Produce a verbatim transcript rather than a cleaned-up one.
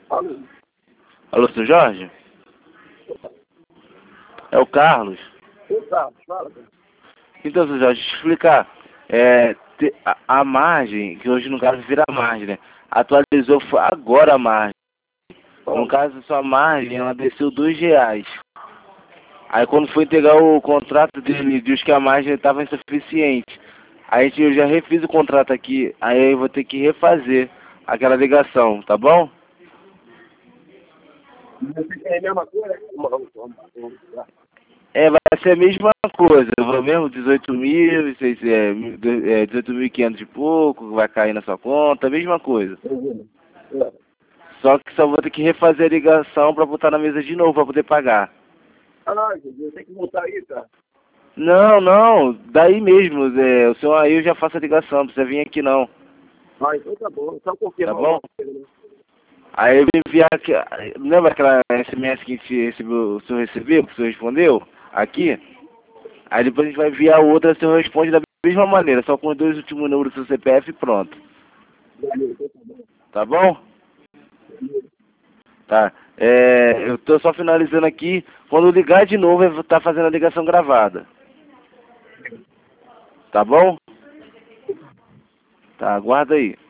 Alô? Alô, seu Jorge? É o Carlos. Ô, Carlos, fala, cara. Então, seu Jorge, deixa eu te explicar. É, te- a, a margem, que hoje no caso vira margem, né? Atualizou foi agora a margem. No Ó, caso, sua margem, ela desceu dois reais. Aí quando foi entregar o contrato dele, diz que a margem estava insuficiente. Aí eu já refiz o contrato aqui, aí eu vou ter que refazer aquela ligação, tá bom? você quer a mesma coisa? Uma, uma, uma, uma. É, vai ser a mesma coisa, vai mesmo dezoito mil, e seis- é, é, dezoito mil e quinhentos e pouco, vai cair na sua conta, a mesma coisa. Uhum. É. Só que só vou ter que refazer a ligação para botar na mesa de novo para poder pagar. Ah, Jesus, tem que voltar aí, cara. Não, não, daí mesmo, é, o senhor aí eu já faço a ligação, não precisa vir aqui não, Ah, então tá bom. Só tá confirmar bom? uma coisa, né? Aí eu vou enviar aqui, lembra aquela S M S que a gente recebeu, o senhor recebeu, que o senhor respondeu? Aqui? Aí depois a gente vai enviar outra, o senhor responde da mesma maneira, só com os dois últimos números do seu C P F e pronto. Valeu, então tá bom. Tá bom? Tá. É, eu tô só finalizando aqui. Quando ligar de novo, eu vou estar fazendo a ligação gravada. Tá bom? Tá, aguarda aí.